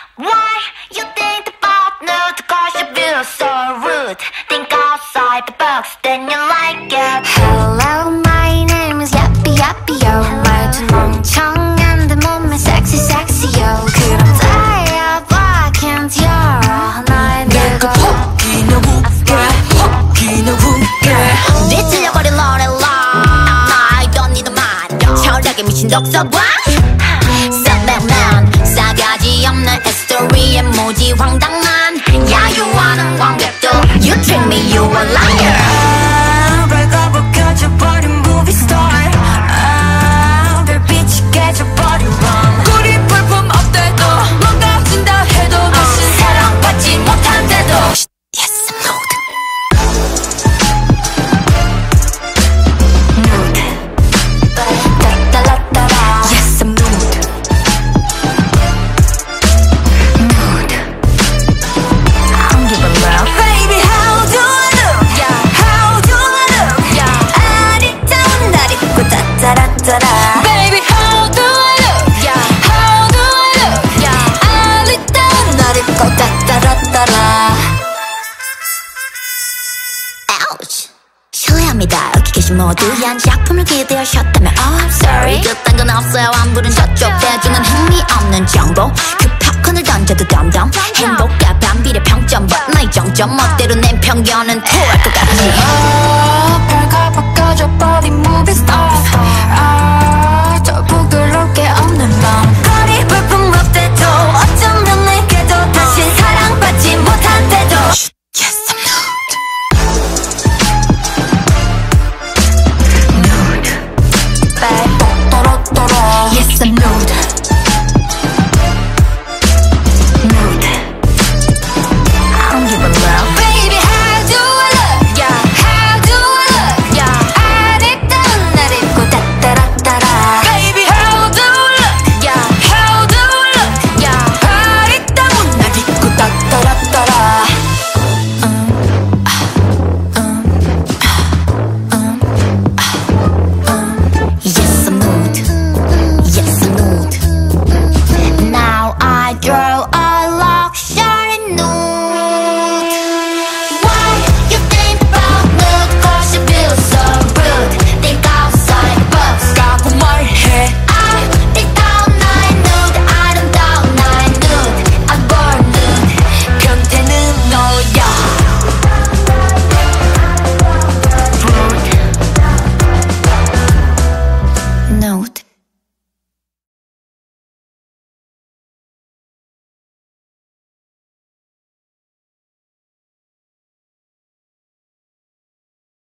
Why you think about nude? Cause you feel so rude. Think outside the box, then you like it. Hello, my name is Yappy Yappy Yo. 말투 멍청한 데 몸매 sexy sexy yo. 그럼 달려봐, can't 열어 날 들고 혹기나 웃게 혹기나 웃게 뒤틀려버린 노래라 I don't need a mind 철학에 미친 독서관 쌍백만 싸가지 없는 스토리에 무지 황당한 야유하는 관객도 You treat me, you a liar 발가벗 켜져버린 movie star 별빛이 깨져버린 밤 꿀이 불품 없대도 망가진다 해도 다시 사랑받지 못한데도 Yes, I'm nude. 따라따라따라 Yes, I'm nude. Nude. I don't give a love. Baby how do I look How do I look 아리따운 날 입고 따따라따라. Baby how do I look How do I look 아리따운 날 입고 따따라따라. Ouch 실례합니다 여기 계신 모두한 작품을 기대하셨다면 Oh I'm sorry 그딴 건 없어요 안 부른 저쪽 대중은 흥미없는 정보 그 팝콘을 던져도 덤덤 행복과 반비례 평점 But 나의 정점 멋대로 낸 편견은 토할 것 같지